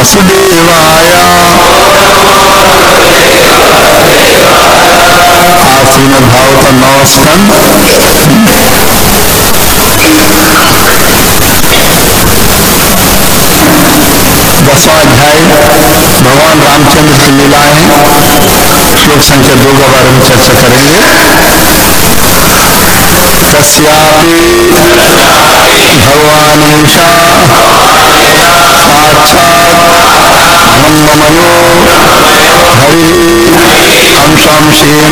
वासुदेवाय श्रीमद् भागवत नौ स्कंद दसवां अध्याय भगवान रामचंद्र की लीलाएं श्लोक संख्या 2 के बारे में चर्चा करेंगे। तस्यापि भगवानेशा साक्षात् ब्रह्ममयो हरि अंशांशेन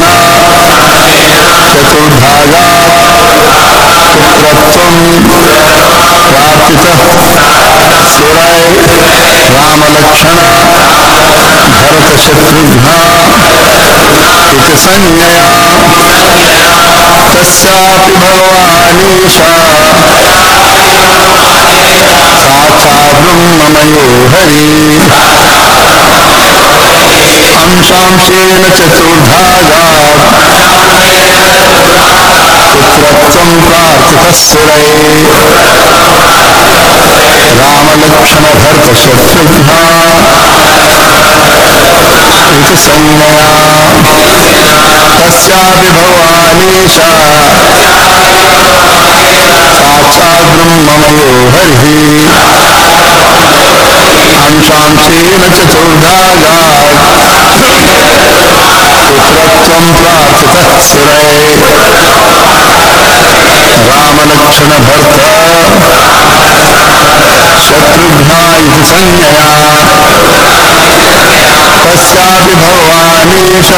चतुर्भागात् पुत्रत्वं प्रार्थितः सुरय रामलक्ष्मण भरतशत्रुघ्न इति संज्ञया तस्यापि भगवानीशा साक्षात् ब्रह्ममयो हरि अंशांशेन चतुर्भागात् पुत्रत्वं प्रार्थितः सुरये रामलक्ष्मण भरतशत्रुघ्न इति संज्ञया तस्यापि भगवानीशा साक्षात् ब्रह्ममयो हरिः अंशांशेन चतुर्भागात् पुत्रत्वं प्रार्थितः सुरये रामलक्ष्मण भरत शत्रुघ्न इति संज्ञया तस्यापि भगवानीशा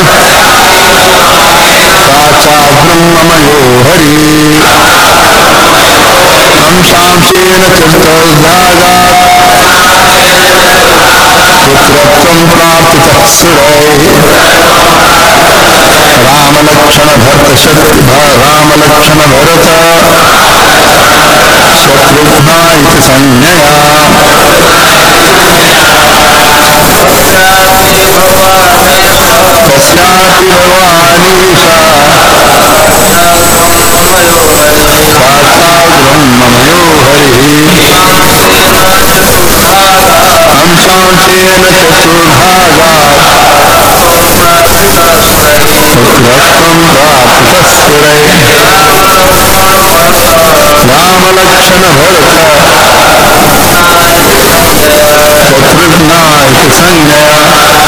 साक्षात् ब्रह्ममयो हरिः अंशांशेन चतुर्भागात् पुत्रत्वं प्रार्थितः सुरये रामलक्ष्मण भरत शत्रुघ्न इति संज्ञया तस्यापि भगवानीशा साक्षात् ब्रह्ममयो हरिः अंशांशेन चतुर्भागात् पुत्रत्वं प्रार्थितः सुरये रामलक्ष्मण भरत शत्रुघ्न इति संज्ञया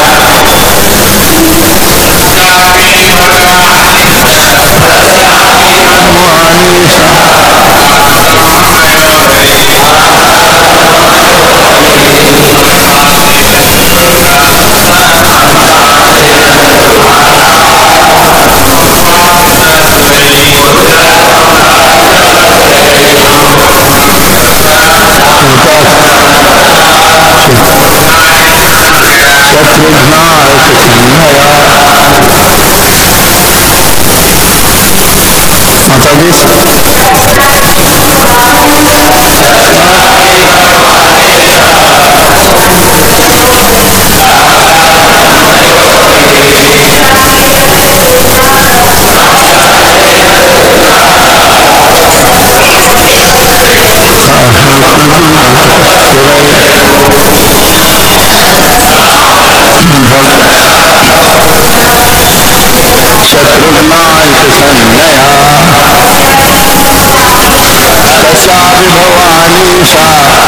तस्यापि भगवानीशा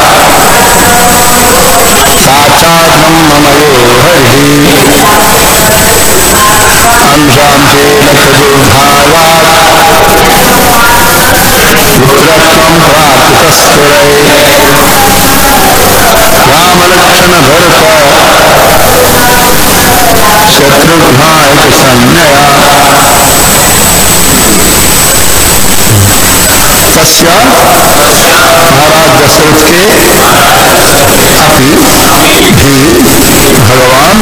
साक्षात् ब्रह्ममयो हरिः अंशांशेन चतुर्भागात् पुत्रत्वं प्रार्थितः सुरये रामलक्ष्मण भरत शत्रुघ्न इति संज्ञया तस्य महाराज दशरथ के अपि भी भगवान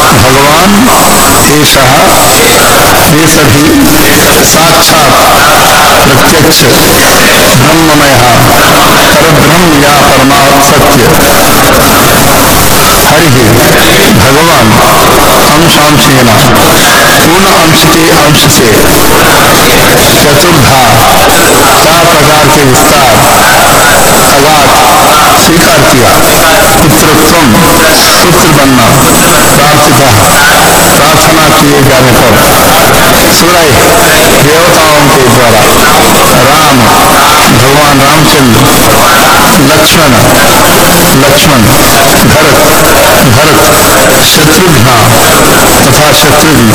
एषः ये सभी साक्षात प्रत्यक्ष ब्रह्ममय परब्रह्म या परमात्म सत्य हरि भगवान अंशांशेन पूर्ण अंश के अंश से चतुर्धा 4 प्रकार के विस्तार अगाध स्वीकार किया पुत्रत्वम लक्ष्मण भरत शत्रुघ्न तथा शत्रुघ्न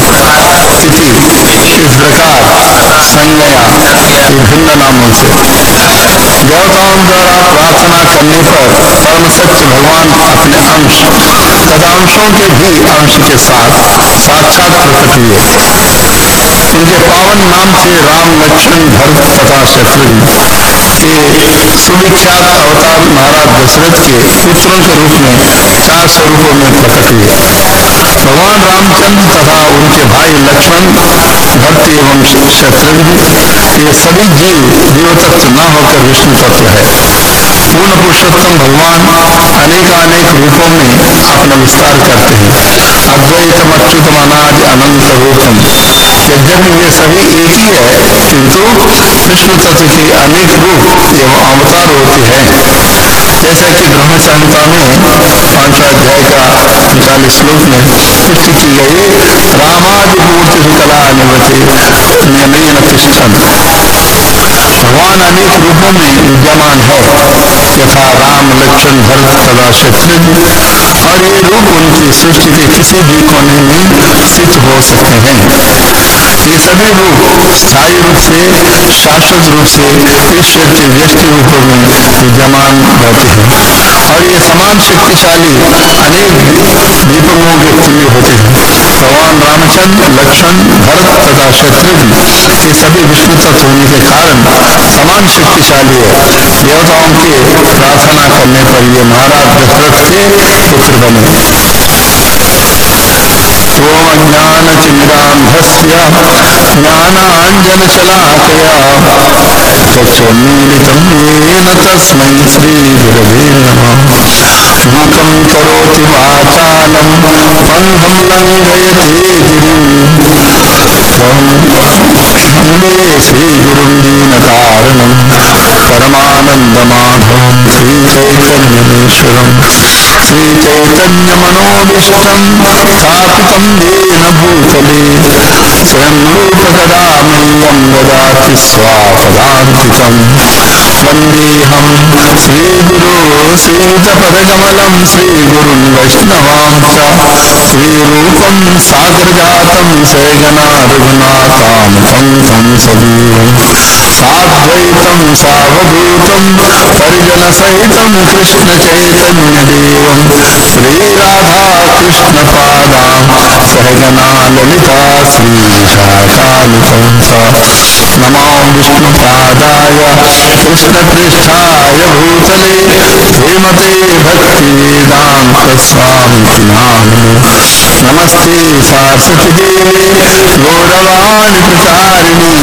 इस प्रकार संज्ञा विभिन्न नामों से देवताओं द्वारा प्रार्थना करने पर परम सत्य भगवान अपने अंश तथा अंशों के भी अंश के साथ साक्षात प्रकट हुए। उनके पावन नाम थे राम, लक्ष्मण, भरत तथा शत्रुघ्न के सुविख्यात अवतार महाराज दशरथ के पुत्रों के रूप में 4 स्वरूपों में प्रकट हुए। भगवान रामचंद्र तथा उनके भाई लक्ष्मण, भरत एवं शत्रुघ्न ये सभी जीव देवतत्व न होकर विष्णु तत्व है। पूर्ण पुरुषोत्तम भगवान अनेकानेक रूपों में अपना विस्तार करते हैं। अद्वैतम अच्युतम अनादि अनंत रूपम, यद्यपि वे सभी एक ही है किंतु विष्णु तत्व के अनेक रूप एवं अवतार होते हैं। जैसा कि ब्रह्म संहिता में 5वां अध्याय का 39 श्लोक में पुष्टि की गई, रामादि मूर्ति कला निवते नियमेन तिष्ठन्। भगवान अनेक रूपों में विद्यमान है यथा राम, लक्ष्मण, भरत तथा शत्रुघ्न, और ये रूप उनकी सृष्टि के किसी भी कोने में स्थित हो सकते हैं। ये सभी रूप स्थायी रूप से, शाश्वत रूप से ईश्वर के व्यष्टि रूपों में विद्यमान रहते हैं और ये समान शक्तिशाली अनेक दीपकों के तुल्य होते हैं। भगवान रामचंद्र, लक्ष्मण, भरत तथा शत्रुघ्न ये सभी विष्णु तत्व होने के कारण समान शक्तिशाली है। देवताओं के प्रार्थना करने पर ये महाराज दशरथ के पुत्र बने। ओम अज्ञानतिमिरान्धस्य ज्ञानाञ्जनशलाकया चक्षुर्मीलितं येन तस्मै श्रीगुरवे नमः। मूकं करोति वाचालं पंगुं लङ्घयते गिरिं वन्दे श्रीगुरुं दीनतारणं परमानन्दमाधवं श्रीचैतन्यमेश्वरम्। श्रीचैतन्यमनोभीष्टं स्थापितं येन भूतले स्वयं रूप कदा मह्यं ददाति स्वापदान्तिकम्। वन्देऽहं श्रीगुरो श्रीयुतपदकमलं श्रीगुरुं वैष्णवांश्च श्रीरूपं साग्रजातं सहगना रघुनाथानुतं तं सजीवं साद्वैतं सावधूतं परिजनसहितं कृष्णचैतन्यदेवं श्रीराधाकृष्णपादां सहगना ललिता श्रीविशाखानुशंसा। नमो विष्णुपादाय कृष्णपृष्ठाय भूतले श्रीमते भक्तिवेदान्तस्वामिति नामिने। नमस्ते सरस्वतीदेवे गौरवाणि प्रचारिणे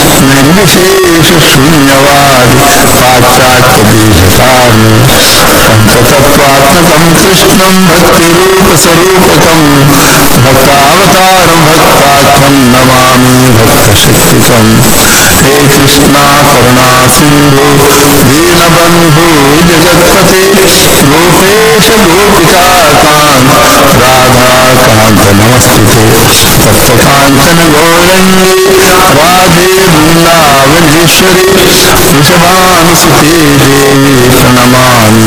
निर्विशेषशून्यवादि पाश्चात्यदेशतारिणे। पंचतत्त्वात्मकं कृष्णं भक्तिरूपस्वरूपकं भक्तावतारं भक्ताख्यं नमामि भक्तशक्तिकम्। हे कृष्णा करुणा सिंधु दीनबंधु जगत्पते गोपेश गोपिकाकांत राधाकांत नमस्ते। तप्तकांचन गौरंगी राधे वृंदावनेश्वरी वृषभानुसुते देवी प्रणमामि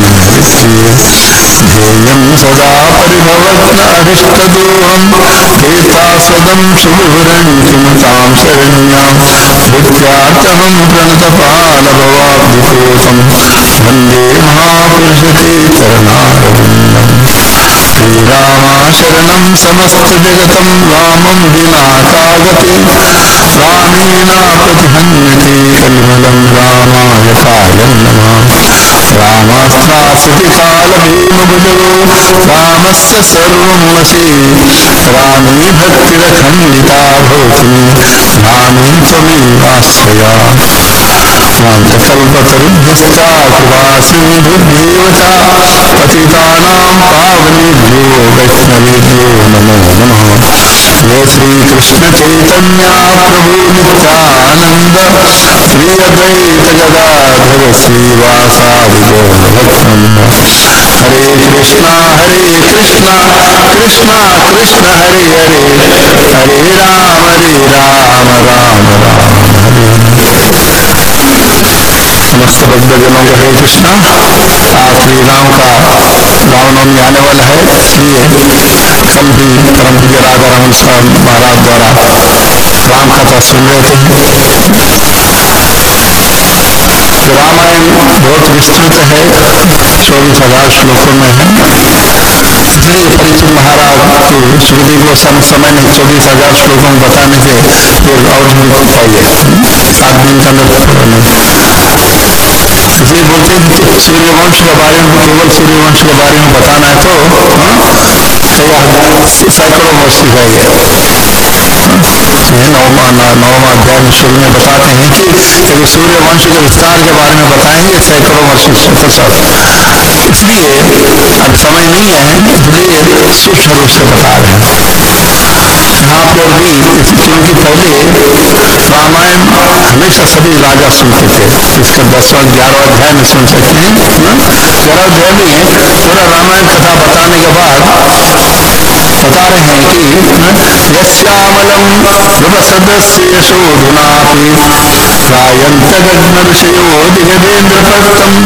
ध्येयं सदा परिभवग्न अभीष्टदोहं हेतास्पदं शुभवरं किमतां शरण्यां बुद्ध्यार्थं प्रणतपालभवाब्धिपूतं वन्दे महापुरुषते चरणारविन्दम्। श्रीरामा शरणं समस्तजगतं रामं विना कागते रामेण प्रतिहन्यते कलिमलं रामाय कालं नमः। रामास्त्रास्ति कालभीमभुजगो रामस्य सर्वं वशे रामे भक्तिरखण्डिता भवति रामे त्वमेवाश्रया। स्वान्तकल्पतरुभ्यश्च कृपासिन्धुभ्येव च पतितानां पावनेभ्यो वैष्णवेभ्यो नमो नमः। जय श्री कृष्ण चैतन्य प्रभु नित्यानंद श्री अद्वैत गदाधर श्रीवासादि गौरभक्तवृंद। हरे कृष्णा कृष्णा कृष्ण हरे हरे हरे राम राम राम हरे। नमस्ते। भक्तजनों को हरे कृष्णा। आज श्री राम का रामनवमी आने वाला है, इसलिए कल भी परम पूज्य राधा रमन स्वामी महाराज द्वारा राम कथा सुन रहे थे। रामायण बहुत विस्तृत है, 24,000 श्लोकों में है, इसलिए परीक्षित महाराज को सुखदेव को समय में 24,000 श्लोकों में बताने से ये और नहीं बोल पाएंगे, 7 दिन का अंदर इसलिए बोलते हैं कि सूर्यवंश के बारे में, केवल सूर्यवंश के बारे में बताना है तो सैकड़ों वर्ष सिखाएंगे। नौवां अध्याय में शुरू में बताते हैं कि यदि सूर्यवंश के विस्तार के बारे में बताएंगे सैकड़ों वर्ष इसलिए अब समय नहीं है, इसलिए सूक्ष्म रूप से बता रहे हैं यहाँ पर भी। क्योंकि पहले रामायण हमेशा सभी राजा सुनते थे, इसका 10वां 11वां अध्याय में सुन सकते हैं। 11वां अध्याय में पूरा रामायण कथा बताने के बाद बता रहे हैं कि यस्यामलम ध्रुवसदस्य शोधुनापि गायन्तगग्न ऋषयो दिगदेन्द्रपत्रम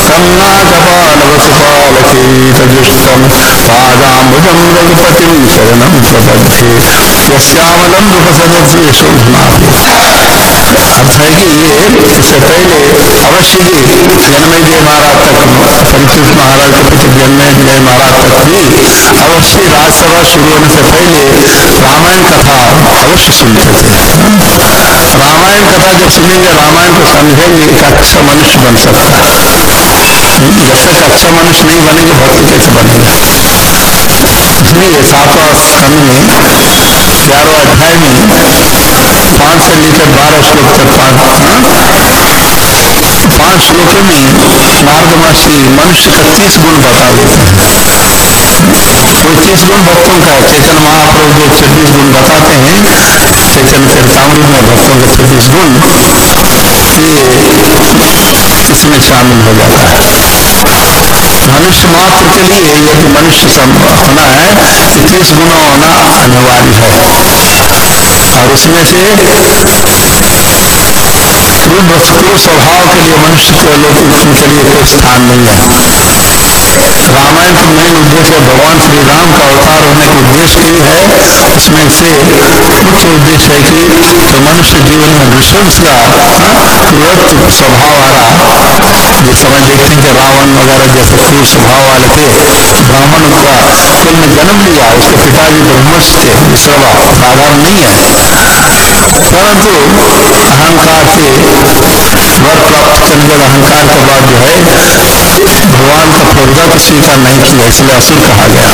कन्नाकपालवसुपालकेतजुष्टम पादाम्बुजं रघुपतिं शरणं प्रपद्ये। यस्यामलम ध्रुवसदस्य शोधुनापि अर्थ है कि ये इससे पहले अवश्य ही जन्मेजय महाराज तक, परीक्षित महाराज के पिता जन्मेजय महाराज तक भी अवश्य राजसभा शुरू होने से पहले रामायण कथा अवश्य सुनते थे। रामायण कथा जब सुनेंगे, रामायण को समझेंगे, एक अच्छा मनुष्य बन सकता है। जब तक अच्छा मनुष्य नहीं बनेंगे, भक्ति कैसे बनेगा। इसलिए 7वां स्कंद में 11वां अध्याय में 5 से लेकर 12 श्लोक तक 5 श्लोकों में नारद महर्षि मनुष्य का 30 गुण बता देते हैं। वो 30 गुण भक्तों का है। चैतन्य महाप्रभु जो 36 गुण बताते हैं, चैतन्य चरितामृत में भक्तों के 36 गुण ये इसमें शामिल हो जाता है। मनुष्य मात्र के लिए यदि मनुष्य होना है तो 30 गुण होना अनिवार्य है, और उसमें से क्रूर स्वभाव के लिए मनुष्य के लोग के लिए कोई स्थान नहीं है। रामायण का मेन उद्देश्य भगवान श्री राम का अवतार होने का उद्देश्य ही है। उसमें से मुख्य उद्देश्य है कि तो मनुष्य जीवन में नृशंस का क्रूर स्वभाव आ रहा। जिस समय देखते हैं कि रावण वगैरह जैसे क्रूर स्वभाव वाले थे, ब्राह्मण का कुल में जन्म लिया, उसके पिताजी ब्रह्मर्षि थे, स्वभाव साधारण नहीं है, परंतु अहंकार से वर प्राप्त करने के अहंकार के बाद जो है भगवान का प्रोग्राम को स्वीकार नहीं किया, इसलिए असुर कहा गया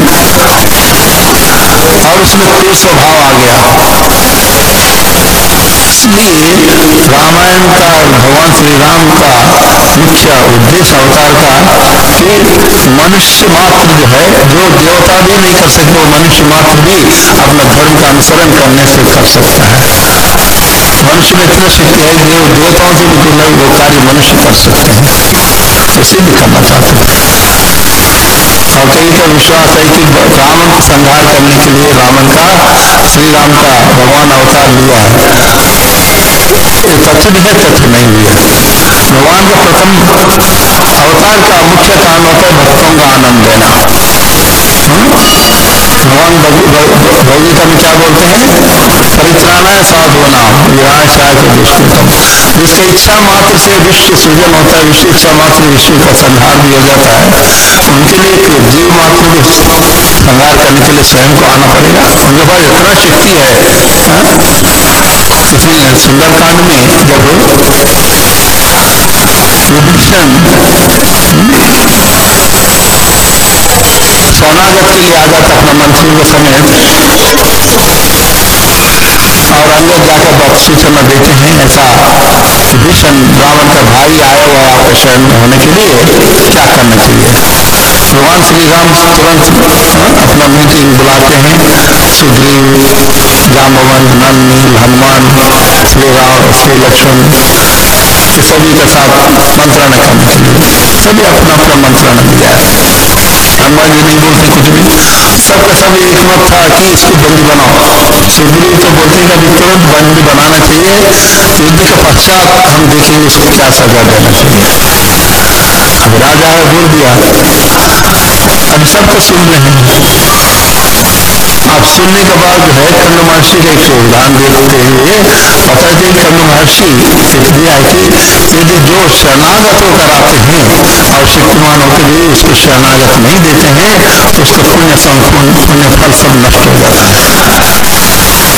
और उसमें क्रूर स्वभाव आ गया। इसलिए रामायण का भगवान श्री राम का मुख्य उद्देश्य अवतार का कि मनुष्य मात्र जो है, जो देवता भी नहीं कर सकते, वो मनुष्य मात्र भी अपना धर्म का अनुसरण करने से कर सकता है। मनुष्य में इतना शक्ति है, देवताओं से भी दुर्लभ वो कार्य मनुष्य कर सकते हैं, तो सिद्ध करना चाहते हैं। और कई का विश्वास है कि रावण को संहार करने के लिए रावण का श्री राम का भगवान अवतार लिया है। ये तथ्य है, तथ्य नहीं हुआ। भगवान का प्रथम अवतार का मुख्य काम होता है भक्तों का आनंद देना। भगवान भगवगीता में क्या बोलते हैं? परित्राणाय साधूनां विनाशाय च दुष्कृतम्। जिसकी इच्छा मात्र से विश्व सृजन होता है, विश्व इच्छा मात्र विश्व का संहार भी हो जाता है, उनके लिए जीव मात्र को संहार करने के लिए स्वयं को आना पड़ेगा। उनके पास इतना शक्ति है। इसलिए सुंदरकांड में जब विभीषण शरणागत के लिए आ जाता अपना मंत्रियों के समेत, और अंदर जाकर सूचना देते हैं ऐसा विभीषण रावण का भाई आया हुआ है आपका शरण होने के लिए, क्या करना चाहिए। भगवान श्री राम तुरंत अपना मीटिंग बुलाते हैं, सुग्रीव, जाम्बवन, नंद, हनुमान, श्री राम, श्री लक्ष्मण, सभी के साथ मंत्रणा करने के लिए सभी अपना अपना मंत्रणा दिया है। हनुमान जी नहीं बोलते कुछ भी, सबका सब एक मत था कि इसको बंदी बनाओ। सुग्रीव तो बोलते हैं कि अभी तुरंत बंदी बनाना चाहिए, युद्ध के पश्चात हम देखेंगे उसको क्या सजा देना चाहिए। अब राजा है बोल दिया, अब सबको सुन रहे हैं। अब सुनने के बाद जो है कर्ण महर्षि का एक उदाहरण दे देते हुए बताते हैं कर्ण महर्षि दिया है कि यदि जो शरणागत होकर आते हैं और शक्तिमान होकर भी उसको शरणागत नहीं देते हैं तो उसका पुण्य संपूर्ण पुण्य फल सब नष्ट हो जाता है।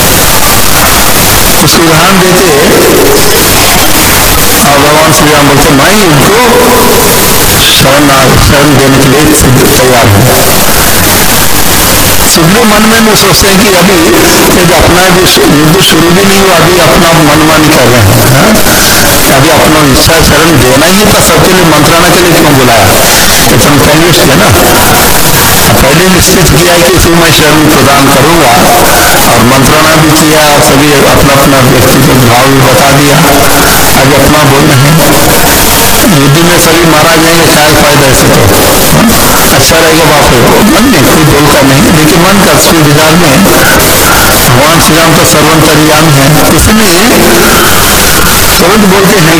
उसको उदाहरण देते और भगवान श्री राम बोलते मैं उनको शरण देने के लिए तैयार हूँ। सुग्रीव मन में भी सोचते हैं कि अभी यदि अपना युद्ध शुरू भी नहीं हुआ, अभी अपना मनमानी कर रहे हैं, अभी अपना इच्छा शरण देना ही था, सबके लिए मंत्राना के लिए क्यों बुलाया, एकदम पहले किया ना, पहले निश्चित किया कि इसी मैं शरण प्रदान करूंगा और मंत्राना भी किया, सभी अपना अपना व्यक्तिगत भाव भी बता दिया। अभी अपना बोल रहे हैं युद्ध में सभी मारा जाएंगे, क्या फायदा ऐसे तो अच्छा रहेगा बाप रे, मन में कोई बोलता नहीं, लेकिन मन का असली विचार में भगवान श्री राम का सर्वंतर्यामी है, इसलिए तुरंत बोलते हैं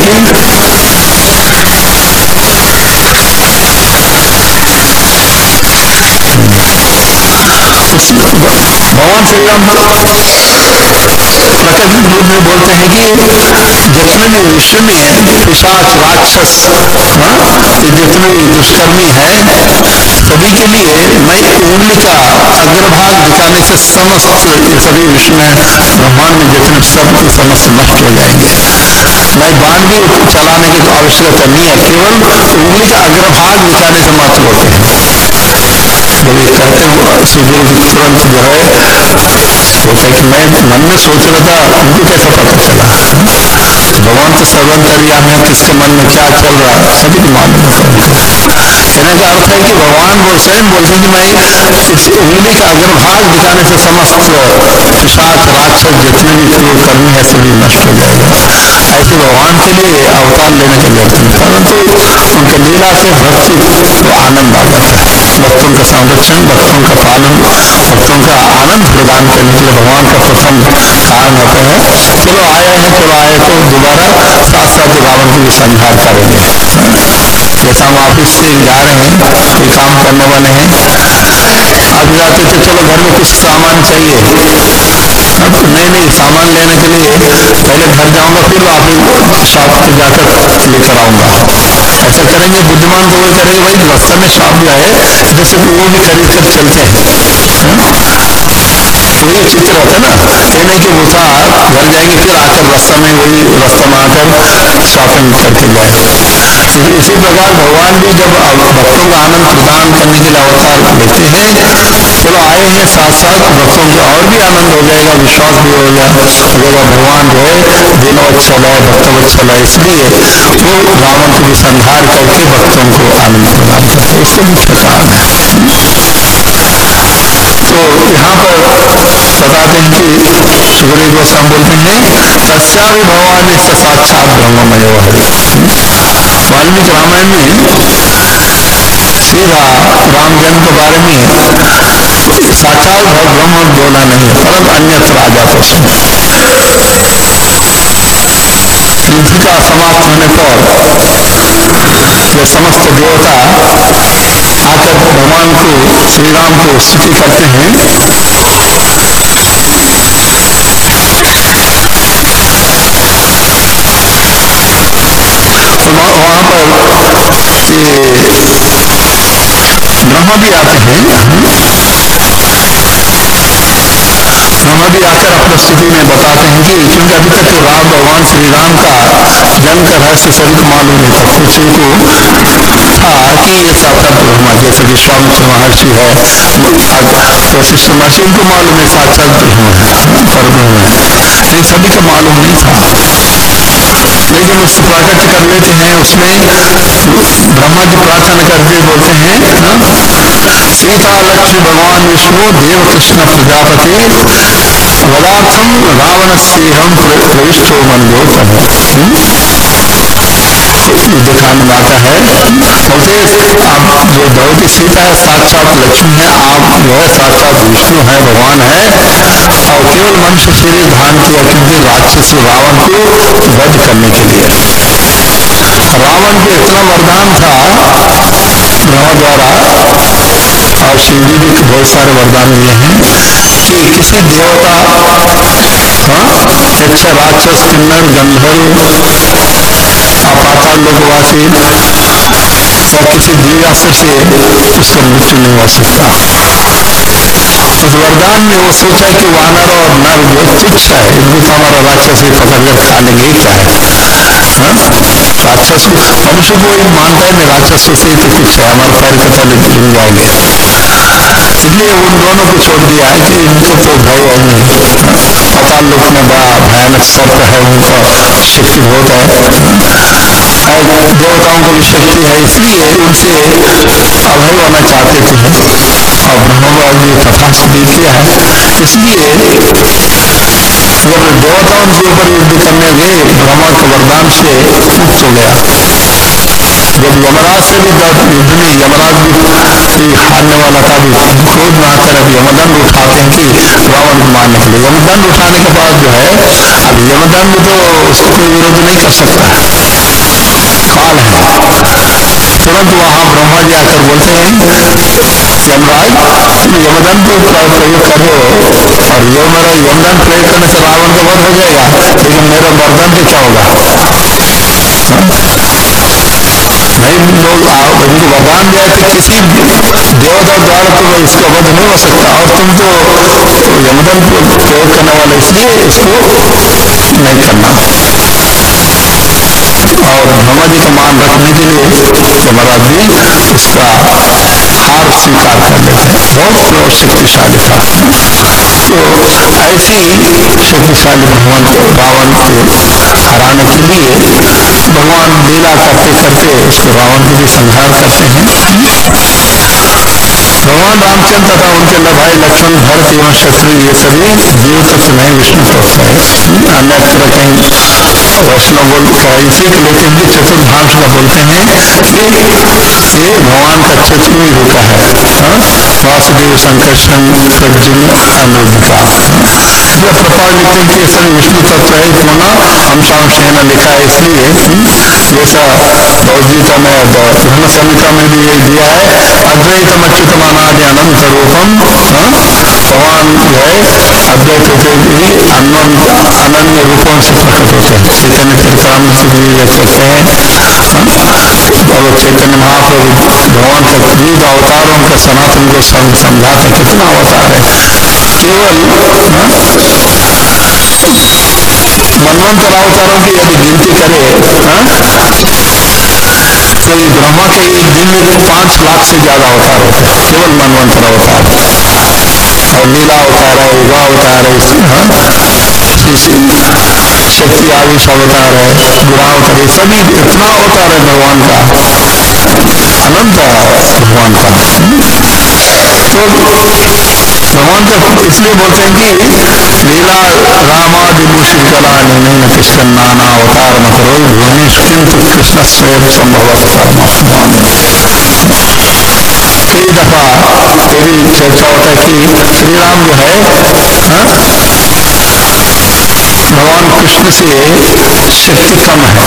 कि भगवान श्री राम प्रकट रूप में बोलते हैं कि जितने भी विश्व में पिशाच राक्षस जितने भी दुष्कर्मी हैं सभी के लिए मैं उंगली का अग्रभाग दिखाने से समस्त सभी विश्व में ब्रह्मांड में जितने सब समस्त नष्ट हो जाएंगे। मैं बाण भी चलाने की आवश्यकता नहीं है, केवल उंगली का अग्रभाग दिखाने से मात्र होते हैं। जब ये कहते हैं सुग्रीव तुरंत जो है बोलते हैं कि मैं मन में सोच रहा था, उनको कैसे पता चला, भगवान तो सर्वंतर्यामी है, किसके मन में क्या चल रहा है सभी को मालूम है। कहने का अर्थ है कि भगवान स्वयं बोलते हैं कि मैं इस उंगली का अग्रभाग दिखाने से समस्त पिशाच राक्षस जितने भी क्रूर कर्मी है सभी नष्ट हो जाएगा। ऐसे भगवान के लिए अवतार लेने की जरूरत नहीं, परंतु उनके लीला से भक्ति तो आनंद आ जाता है। भक्तों का संरक्षण, भक्तों का पालन, भक्तों का आनंद प्रदान करने के लिए भगवान का प्रथम कारण होता है। चलो आए हैं, चलो आए तो दोबारा साथ साथ रावण को भी संहार करेंगे। जैसा हम ऑफिस से जा रहे हैं, कोई काम करने वाले हैं, अब जाते थे चलो घर में कुछ सामान चाहिए, अब नहीं सामान लेने के लिए पहले घर जाऊंगा फिर वापस शॉप पे जाकर लेकर आऊंगा। ऐसा करेंगे बुद्धिमान तो वही करेंगे, भाई रास्ते में शॉप जो है जैसे कि वो भी खरीद कर चलते हैं, वही चित्र होता है ना। ये नहीं कि वो था घर जाएंगे फिर आकर रास्ता में वही रास्ता में आकर शॉपिंग करके जाए। इसी प्रकार भगवान भी जब भक्तों का आनंद प्रदान करने के लिए अवतार लेते हैं, चलो आए हैं साथ साथ भक्तों का और भी आनंद हो जाएगा, विश्वास भी हो जाएगा भगवान जो है दिनोत्सव है, भक्तोत्सव है, इसलिए वो रावण को भी संहार करके भक्तों को आनंद प्रदान करते हैं, इसको मुख्य कारण है। तो यहाँ पर बताते हैं कि सुग्रीव गोस्वामी बोलते हैं तस्या भी भगवान इससे साक्षात ब्रह्ममय है। वाल्मीकि रामायण में सीधा राम जन्म के बारे में साक्षात ब्रह्म बोला नहीं, परंतु अन्यत्र आ जाता उसमें। युद्ध का समाप्त होने पर ये समस्त देवता आकर भगवान को श्री राम को स्तुति करते हैं। तो वहां पर ब्रह्मा भी आते हैं, ब्रह्मा भी आकर अपनी स्थिति में बताते हैं कि क्योंकि अभी तक तो राम भगवान श्री राम का जन्म का रहस्य सभी को मालूम नहीं था, किसी को था कि ये साक्षात ब्रह्मा, जैसे कि विश्वामित्र महर्षि है वशिष्ठ महर्षि, उनको मालूम है साक्षात ब्रह्म है, परब्रह्म है, लेकिन सभी को मालूम नहीं था। लेकिन उसको प्रकट कर लेते हैं, उसमें ब्रह्मा जी प्रार्थना करके बोलते हैं सीता लक्ष्मी भगवान विष्णु देव कृष्ण प्रजापति वदार्थम रावण से हम प्रविष्टो मनोतम। युद्धकांड में आता है, बोलते आप जो द्रौपदी सीता है साक्षात लक्ष्मी है, आप जो है साक्षात विष्णु है, भगवान है, और केवल मनुष्य शरीर धारण किया, क्योंकि राक्षस रावण को वध करने के लिए। रावण को इतना वरदान था ब्रह्मा द्वारा, और शिव जी भी बहुत सारे वरदान दिए हैं कि किसी देवता, यक्ष, राक्षस, किन्नर, गंधर्व, पाताल लोकवासी और किसी दिव्यास्त्र से उसका मृत्यु नहीं हो सकता। उस वरदान में वो सोचा कि वानर और नर जो तुच्छ है, इनको तो हमारा राक्षस ही पकड़ कर खा लेंगे, क्या है राक्षस। मनुष्य को ये मानता है मैं राक्षस से ही तो तुच्छ है, हमारे पैर के तले गिर जाएंगे, इसलिए उन दोनों को छोड़ दिया है कि इनको तो भय है नहीं। पाताल लोक में बड़ा भयानक सर्प है, उनका शक्ति बहुत है, और देवताओं को भी शक्ति है, इसलिए उनसे अभय होना चाहते थे। और ब्रह्मा जी कथा भी किया है, इसलिए जब देवताओं के ऊपर युद्ध करने गए, ब्रह्मा के वरदान से मुक्त हो गया। जब यमराज से भी युद्ध में यमराज भी हारने वाला था, भी क्रोध में आकर अब यमदंड उठाते हैं कि रावण को मारने के लिए। यमदंड उठाने के बाद जो है, अब यमदंड तो उसको कोई विरोध नहीं कर सकता, काल है। तुरंत वहां ब्रह्मा जी आकर बोलते हैं यमराज तुम यमदंड को प्रयोग करो, और यमदंड प्रयोग करने से रावण का वध हो जाएगा, लेकिन मेरा वरदान से क्या होगा? नहीं, लोग उनको वरदान दिया कि किसी देवता द्वारा तो इसका वध नहीं हो सकता, और तुम तो यमदंड को प्रयोग करने वाले, इसलिए इसको नहीं करना। और ब्रह्मा जी का मान रखने के लिए यमराज भी उसका हार स्वीकार कर लेते हैं। बहुत शक्तिशाली था। तो ऐसी शक्तिशाली भगवान को रावण को हराने के लिए भगवान लीला करते करते उसको रावण को भी संहार करते हैं। भगवान रामचंद्र तथा उनके भाई लक्ष्मण, भरत एवं शत्रु, ये सभी जीव तत्व नहीं विष्णु तत्व है। अन्यत्र कहीं वैष्णव बोलते इसी को लेकर भी चतुर्भाष का बोलते हैं कि ये भगवान का चतुर्वी होता है, वासुदेव, संकर्षण, प्रद्युम्न, अनिरुद्ध। जब प्रपाल लिखते हैं कि सभी विष्णु तत्व है, होना अंशांशेन लिखा है, इसलिए जैसा भगवद्गीता में ब्रह्म संहिता में भी ये दिया है, अद्वैतम अच्युतम अनादि अनंत रूपम। भगवान जो है अद्वैत होते भी अनन्य रूपों से प्रकट होते हैं। चैतन्य चरितामृत भी ये कहते हैं, और चैतन्य महाप्रभु भगवान का विविध अवतारों का सनातन को समझाते कितना अवतार है। केवल मनवंतर अवतारों की यदि गिनती करे तो ये ब्रह्मा के एक दिन में 5 लाख से ज्यादा अवतार होते हैं, केवल मनवंतर अवतार। और लीला अवतार है, युगा अवतार है, शक्ति आवेश अवतार है, गुणा अवतार है, सभी इतना अवतार है भगवान का, अनंत भगवान का। तो भगवान को इसलिए बोलते हैं कि लीला रामादि मुश्किल कला नहीं कृष्ण नाना अवतार न करो भुवनेश किंतु कृष्ण स्वयं संभव परमात्मा। कई दफा यही चर्चा होता है कि श्री राम जो है भगवान कृष्ण से शक्ति कम है।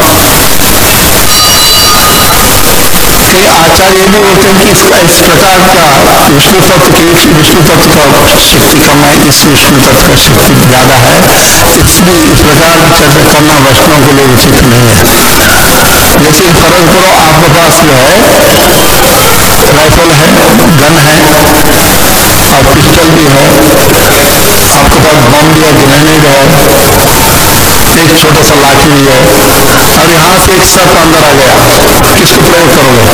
कई आचार्य भी होते हैं कि इसका इस प्रकार का विष्णु तत्व का शक्ति कम है, इस विष्णु तत्व का शक्ति ज्यादा है, इसलिए इस प्रकार की चर्चा करना वैष्णव के लिए उचित नहीं है। जैसे फर्ज करो आपके पास जो है राइफल है, गन है और पिस्टल भी है, आपके पास बम भी है, ग्रेनेड है, एक छोटा सा लाठी भी है, और यहाँ से एक सर्प अंदर आ गया, किसको प्रयोग करोगे?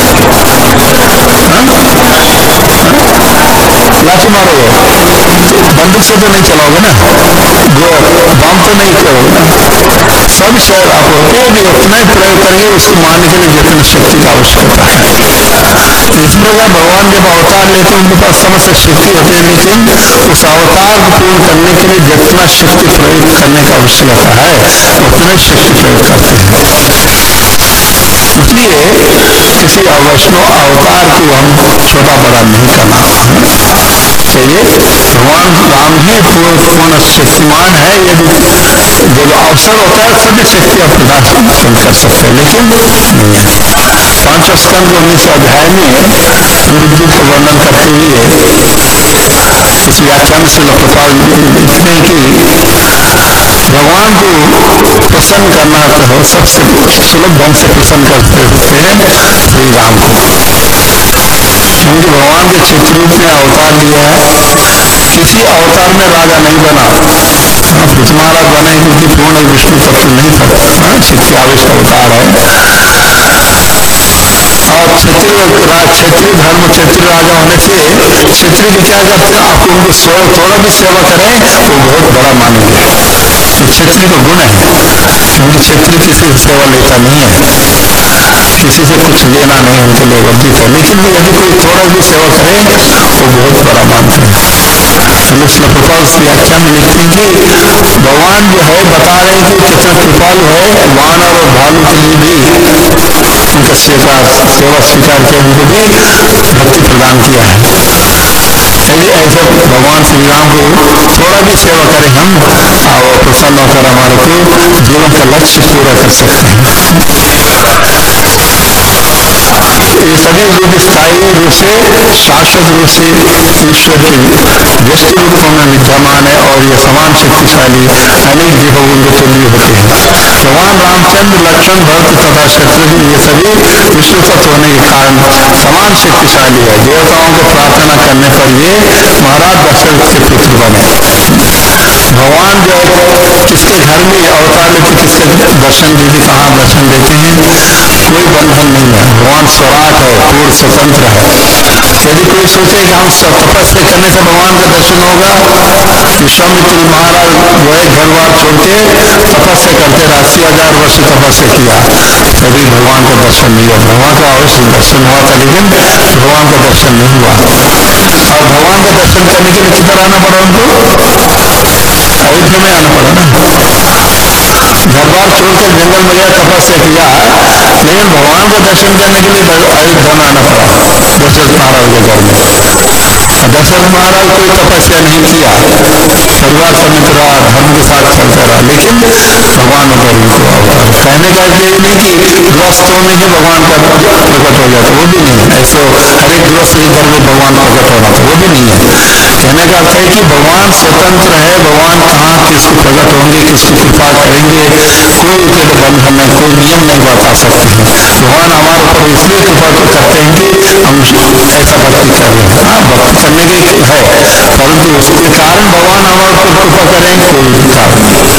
लाठी मारोगे, बंदूक से तो नहीं चलाओगे ना, बम तो नहीं करोगे ना। सब शहर आप भी उतना ही प्रयोग करेंगे उसको मारने के लिए जितनी शक्ति की आवश्यकता है। इस प्रकार भगवान जब अवतार लेते हैं उनके पास समस्त शक्ति होती है, लेकिन उस अवतार को पूर्ण करने के लिए जितना शक्ति प्रयोग करने का आवश्यकता है उतना ही शक्ति प्रयोग करते हैं। इसलिए किसी वैष्णव अवतार को हम छोटा बड़ा नहीं करना। चाहिए। भगवान राम ही पूर्ण शक्तिमान है, यदि जब अवसर होता है सभी शक्तियां प्रदर्शन कर सकते हैं, लेकिन नहीं है। 5 स्कंद 19 अध्याय में रुद्र को वर्णन करते हुए इस व्याख्यान से प्रभुपाद लिखते हैं कि भगवान को प्रसन्न करना हो सबसे सुलभ ढंग से प्रसन्न करते हैं श्री राम को, क्योंकि भगवान के चित्र रूप में अवतार लिया है। किसी अवतार में राजा नहीं बना, भूत महाराज बने क्योंकि पूर्ण विष्णु तत्व नहीं था, क्षत्रिय आविष्ट अवतार है। और क्षत्रिय धर्म क्षत्रिय राजा होने से क्षत्रिय भी क्या करते हैं, आप उनको थोड़ा भी सेवा करें तो बहुत बड़ा मानेंगे। तो क्षत्रिय का गुण है, क्योंकि क्षत्रिय किसी से सेवा लेता नहीं है, किसी से कुछ लेना नहीं उनके लिए वर्जित है, लेकिन यदि कोई थोड़ा भी सेवा करे तो बहुत बड़ा मानते हैं। इसलिए प्रभुपाद व्याख्या में लिखते हैं कि भगवान जो है बता रहे हैं कि कितना कृपालु है, वानर और भालू के लिए भी उनका सेवा स्वीकार किया, उनको भी भक्ति प्रदान किया है। यदि ऐसे भगवान श्री राम को थोड़ा भी सेवा करें हम, और प्रसन्न होकर हमारे को जीवन का लक्ष्य पूरा कर सकते हैं। ये सभी रूप स्थायी रूप से शाश्वत रूप से ईश्वर के व्यस्त रूपों में विद्यमान है, और ये समान शक्तिशाली अनेक जीवों के तुल्य होते हैं। भगवान रामचंद्र, लक्ष्मण, भरत तथा शत्रुघ्न ये सभी विष्णु तत्व होने के कारण समान शक्तिशाली है। देवताओं को प्रार्थना करने पर ये महाराज दशरथ के पुत्र बने। भगवान जो है किसके घर में अवतार लेते, किसके दर्शन देते, कहाँ दर्शन देते हैं, कोई बंधन नहीं है। भगवान स्वराट है, पूर्ण स्वतंत्र है। यदि कोई सोचे कि हम तपस्या करने से भगवान का दर्शन होगा, विश्वामित्र महाराज वही घर बार छोड़ के तपस्या करते रहा, 80,000 वर्ष तपस्या किया, कभी भगवान का दर्शन नहीं हुआ। भगवान का अवश्य दर्शन हुआ था, लेकिन भगवान का दर्शन नहीं हुआ। और भगवान का दर्शन करने के लिए किधर आना पड़ा उनको, अयोध्या में आना पड़ा ना। घर बार छोड़कर जंगल में गया, तपस्या किया, लेकिन भगवान का दर्शन करने के लिए अयोध्या में आना पड़ा, दशरथ महाराज के घर में। दशरथ महाराज कोई तपस्या नहीं किया, परिवार समेत रहा, धर्म के साथ चलता रहा, लेकिन भगवान उधर उनको अवतार। कहने का ये नहीं कि गृहस्थों में ही भगवान का प्रकट हो जाता, वो भी नहीं। ऐसे हर एक गृहस्थ के घर में भगवान प्रकट होना था, वो भी नहीं है। कहने का अर्थ है कि भगवान स्वतंत्र है, भगवान कहाँ किसको प्रकट होंगे, किसको कृपा करेंगे, कोई उनके बंधन में कोई नियम नहीं बता सकते हैं। भगवान हमारे ऊपर इसलिए कृपा करते हैं कि हम ऐसा भक्ति कर रहे हैं। भक्ति करने के है, परंतु उसके कारण भगवान हमारे ऊपर कृपा करेंगे, कोई कारण नहीं।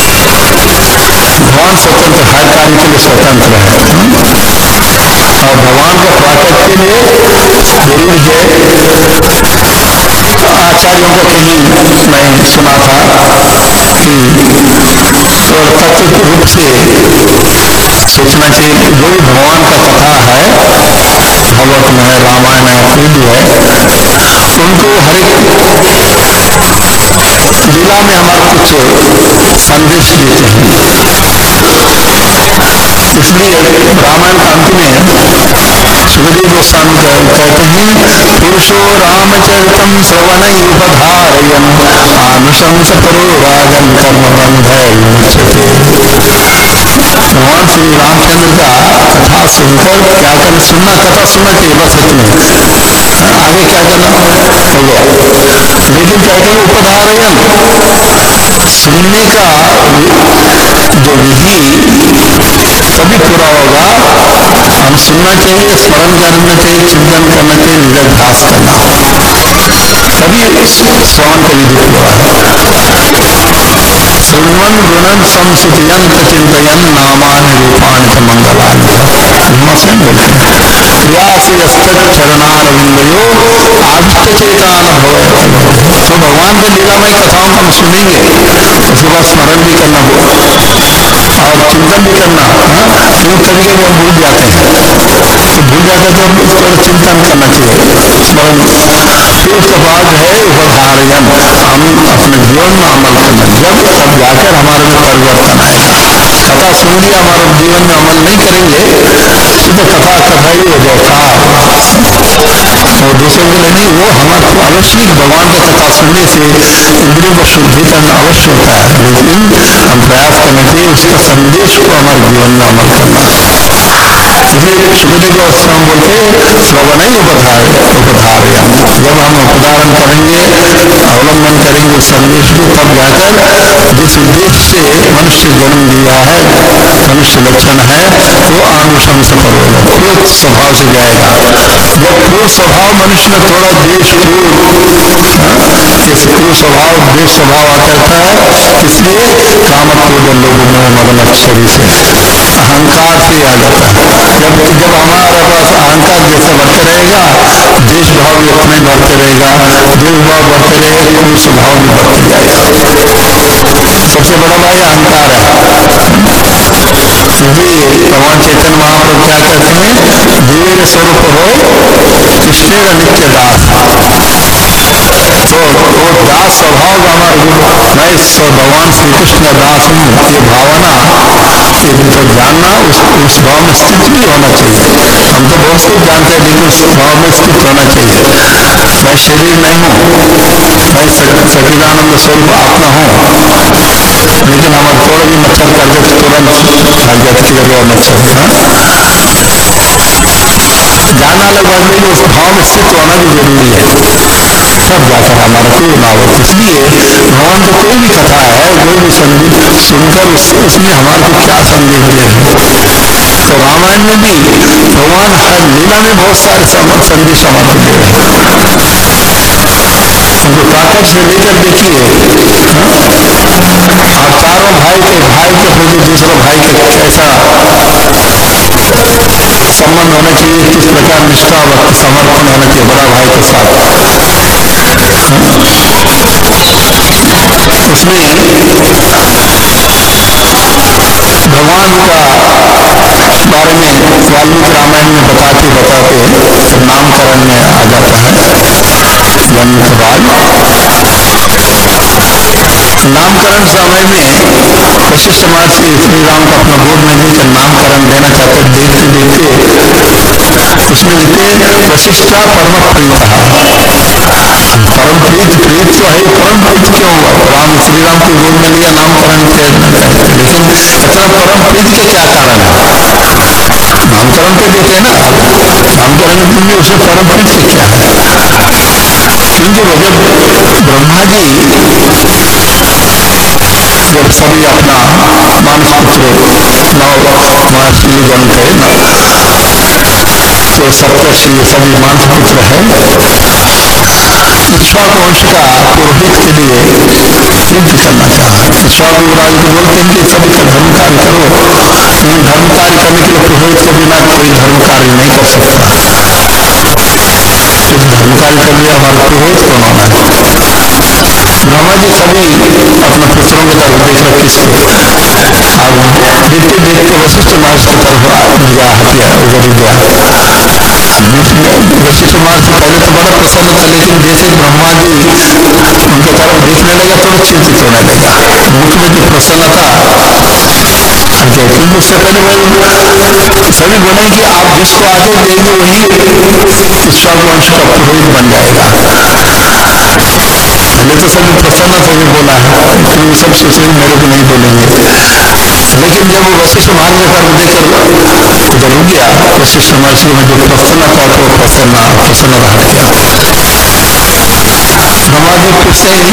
भगवान स्वतंत्र, हर कार्य के लिए स्वतंत्र है। और भगवान का प्राकट के लिए जरूरी है। आचार्यों को कहीं मैं सुना था कि तत्व रूप से सोचना चाहिए कि जो भी भगवान का कथा है, भागवत में है, रामायण है, कोई भी है, उनको हर एक लीला में हमारा कुछ संदेश देते हैं। इसलिए रामायण का अंत में सुखदेव गोस्वामी कहते हैं, पुरुषो रामचरितम श्रवणैर्वधारयन् आनुशंस परो रागं कर्मबन्धे विमुच्यते। भगवान श्री रामचंद्र का कथा सुनकर क्या करना, सुनना, कथा सुनना चाहिए, बस इतने आगे क्या करना हो गया। लेकिन कहते हैं उपधारयन्, सुनने का जो विधि तभी पूरा होगा। हम सुनना चाहिए, स्मरण करना चाहिए, चिंतन करना चाहिए, निरध्यास करना, तभी श्रवण का विधि पूरा है। श्रवण गुणन संसुतियन चिंतयन नामानि रूपाणि च मंगलानि भीमसेन बोलते हैं। चरणारविंदयो आदित्यचेतान भव। तो भगवान की लीलामय कथाओं को हम सुनेंगे, उसके बाद स्मरण भी करना और चिंतन भी करना। क्यों कभी कभी हम भूल जाते हैं, तो भूल जाते तो हम थोड़ा चिंतन करना चाहिए, स्मरण। फिर उसके बाद है उपधारयन, हम अपने जीवन में अमल करना, जब तब जाकर हमारे में परिवर्तन आएगा। कथा सुन लिया, हमारे जीवन में अमल नहीं करेंगे तो कथा कथा ही हो जाए, और दूसरों के लिए नहीं, वो हमारे को अवश्य भगवान की कथा सुनने से इंद्रियों का शुद्धिकरण अवश्य होता है, लेकिन हम प्रयास करना चाहिए उसका संदेश को हमारे जीवन में अमल करना। इसलिए सुखदेव गोस्वामी बोलते श्रवण ही उपधार, जब हम उपधारण करेंगे, अवलंबन करेंगे उस संदेश को, तब जाकर जिस उद्देश्य से मनुष्य जन्म लिया है, मनुष्य लक्षण है, वो आनुशंस करोगे, क्रोध स्वभाव से जाएगा। जब क्रोध स्वभाव मनुष्य में थोड़ा द्वेष स्वभाव द्वेष स्वभाव आता है, इसलिए काम क्रोध लोगों में मगन शरीर से अहंकार से आ जाता है। जब हमारे पास अहंकार जैसे बढ़ते रहेगा, द्वेष भाव भी उतना ही बढ़ते रहेगा, द्वेष भाव बढ़ते रहेगा, क्रोध स्वभाव भी बढ़ते जाएगा। सबसे बड़ा भाई अहंकार है। इसलिए भगवान चैतन्य महाप्रभु क्या कहते हैं, देव स्वरूप हो कृष्ण नित्य दास। तो वो दास स्वभाव का हमारे मैं भगवान श्री कृष्ण दास हूँ, ये भावना तो जानना, उस भाव में स्थित भी होना चाहिए। हम तो बहुत कुछ जानते हैं, लेकिन उस भाव में स्थित होना चाहिए। मैं शरीर नहीं हूँ, मैं सच्चिदानंद स्वरूप आत्मा हूँ, लेकिन हमारे थोड़ा भी मच्छर कर दे तुरंत भाग जाती है वो मच्छर। जानना अलग बात, लेकिन उस भाव में स्थित होना भी जरूरी है, तब जाकर हमारा कोई ना हो। इसलिए भगवान की कोई भी कथा है, कोई भी संदेश सुनकर उसमें हमारे को क्या संदेश दे रहे हैं। तो रामायण में भी भगवान हर लीला में बहुत सारे संदेश हमारे को दे रहे हैं। तो प्राकट से लेकर देखिए, आप चारों भाई के प्रति दूसरे भाई के कैसा संबंध होना चाहिए, किस प्रकार निष्ठा व समर्पण होना चाहिए बड़ा भाई के साथ। उसमें भगवान का बारे में वाल्मीकि रामायण में बताते नामकरण में आ जाता है। जन्म के बाद नामकरण समय में वशिष्ठ महर्षि श्री राम को अपना गोद में लेकर नामकरण देना चाहते, देखते देखते उसमें लिखे वशिष्ठा परम प्रीत। परम प्रीत तो है, परम प्रीत क्यों हुआ? राम श्री राम को गोद में लिया, नामकरण किया, लेकिन इतना परम प्रीत के क्या कारण है? नामकरण तो देते हैं ना, नामकरण में उसमें परम प्रीत से क्या है? क्योंकि जब ब्रह्मा जी जब सभी अपना मानस पुत्र महर्षि जन्म थे ना, तो सप्तर्षि सभी मानस पुत्र है। इक्ष्वाकु वंश का पुरोहित के लिए युद्ध करना चाहा। इक्ष्वाकु राज को बोलते हैं कि सभी का धर्म कार्य करो, लेकिन धर्म कार्य करने के लिए पुरोहित के बिना कोई धर्म कार्य नहीं कर सकता। तो धर्म कार्य कर लिया, हमारा पुरोहित कौन होना है? ब्रह्मा जी सभी अपने पुत्रों की तरफ देख रहे, किसको? अब देखते देखते वशिष्ठ महर्षि की तरफ गया, हटिया उधर गया। वशिष्ठ महर्षि पहले तो बड़ा प्रसन्न था, लेकिन जैसे ब्रह्मा जी उनके तरफ देखने लगा तो चिंतित होने लगा। मुख में जो प्रसन्नता, उससे पहले सभी बोले कि आप जिसको आदेश देंगे वही इक्ष्वाकु वंश का पुरोहित बन जाएगा। पहले तो सभी प्रसन्न थे, भी बोला है, तो सब सोचे मेरे को नहीं बोलेंगे। लेकिन जब वो वशिष्ठ महर्षि का तरफ देकर उधर हो गया, वशिष्ठ महर्षि में जो प्रसन्नता था वो प्रसन्नता हट गया। ब्रह्मा जी पूछते हैं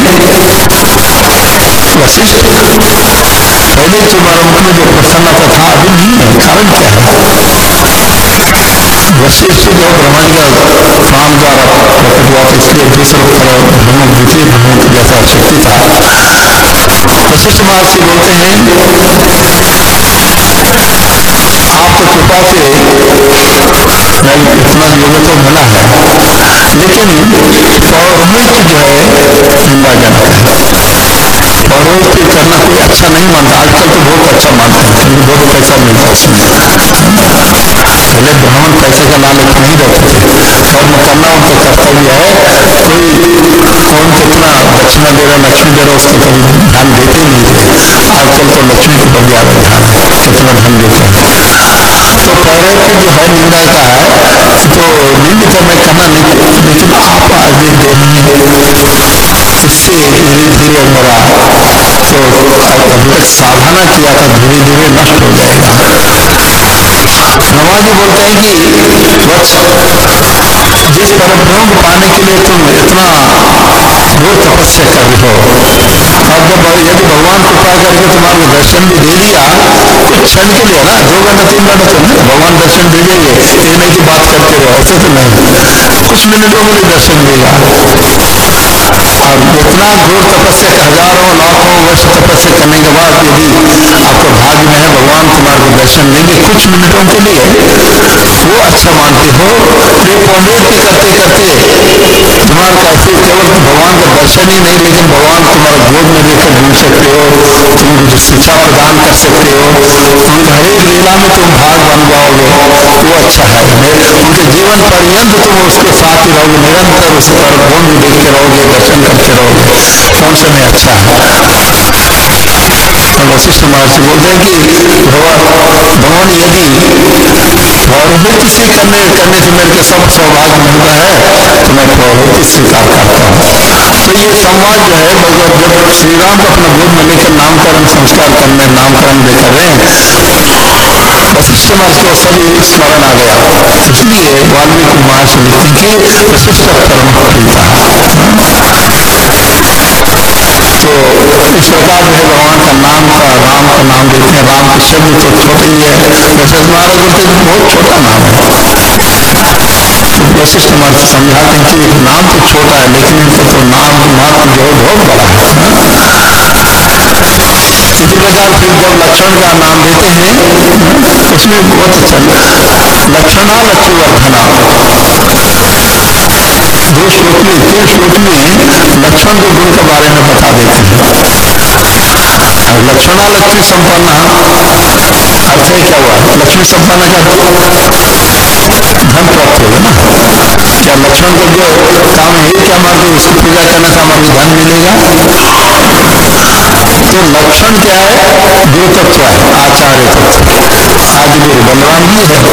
वशिष्ठ, पहले तुम्हारे मुख में जो प्रसन्नता था अभी नहीं है, कारण क्या है? वशिष्ठ जो ब्रह्मा जी का प्राण द्वारा प्रकट हुआ, इसलिए दूसरों द्वितीय ब्रह्मों की जैसा शक्ति था। वशिष्ठ महर्षि बोलते हैं आपकी कृपा से मैं इतना योग तो मिला है, लेकिन पौरोहित्य जो है निंदाजनक है। पौरोहित्य करना कोई अच्छा नहीं मानता। आजकल तो बहुत अच्छा मानते हैं, क्योंकि बहुत पैसा मिलता है उसमें। पहले ब्राह्मण पैसे का लालच नहीं रखते थे, कर्म करना उनका कर्तव्य है। कोई कौन कितना दक्षिणा दे रहा, लक्ष्मी दे रहा, उसको कभी ध्यान देते ही नहीं थे। आजकल तो लक्ष्मी को बढ़ ज्यादा ध्यान है, कितना धन देते हैं। तो पौरोहित्य जो है निंदा का है, तो निंद तो मैं करना नहीं, लेकिन है मेरा, तो अभी तक साधना किया था धीरे धीरे नष्ट हो जाएगा। ब्रह्मा जी बोलते हैं कि वत्स, जिस परब्रह्म को पाने के लिए तुम इतना घोर तपस्या कर रहे हो, और जब यदि भगवान कृपा करके तुम्हारे दर्शन भी दे दिया कुछ क्षण के लिए ना, 2 घंटा 3 घंटा तो नहीं, भगवान दर्शन दे देंगे, ये नहीं कि बात करते रहो, ऐसे तो नहीं, कुछ मिनटों में भी दर्शन देगा। और इतना घोर तपस्या, हजारों लाखों वर्ष तपस्या करने के बाद यदि आपको भाग्य में है भगवान तुम्हारे दर्शन देंगे कुछ मिनटों के लिए, वो अच्छा मानते हो, ये पौंडेटी करते करते तुम्हारे कैसे केवल भगवान का दर्शन ही नहीं, लेकिन भगवान तुम्हारा गोद में लेकर घूम सकते हो, तुम शिक्षा प्रदान कर सकते हो, उनके हर एक लीला में तुम भाग बन जाओगे, वो अच्छा है। उनके जीवन पर्यंत तुम उसके साथ ही रहोगे, निरंतर उसे परब्रह्म भी देखते रहोगे, दर्शन करते रहोगे, कौन समय अच्छा है। और वशिष्ठ महर्षि बोलते हैं कि भगवान यदि प्रवृत्ति से करने से मेरे को सब सौभाग्य मिलता है तो मैं प्रवृत्ति स्वीकार करता हूँ। तो ये संवाद जो है जब श्री राम को अपना गोद में लेकर नामकरण संस्कार करने, नामकरण लेकर रहे, वशिष्ठ महर्षि को सभी स्मरण आ गया, इसलिए वाल्मीकि महर्षि लिखते हैं कि वशिष्ठ परम प्रीता। तो इस प्रकार जो है भगवान का नाम का, राम का नाम देते हैं, राम का शब्द तो छोटा ही है, वशिष्ठ महाराज बोलते हैं बहुत छोटा नाम है। तो वशिष्ठ महर्षि समझाते हैं कि नाम तो छोटा है लेकिन इनका तो नाम मात्र जो है बहुत बड़ा है। इसी प्रकार फिर जब लक्ष्मण का नाम देते हैं उसमें बहुत अच्छा, लक्ष्मणा लक्ष्मीवर्धना, 2 श्लोक में 3 श्लोक में लक्ष्मण के गुण के बारे में बता देते हैं। लक्ष्मणा लक्ष्मी संपन्ना अर्थ है क्या हुआ, लक्ष्मी संपन्न का धन प्राप्त होगा ना, क्या लक्ष्मण को जो काम है क्या मार्ग उसकी पूजा करने से हमारे धन मिलेगा। तो लक्षण क्या है, 2 तत्व है, आचार्य तत्व, आदि गुरु बलराम जी है,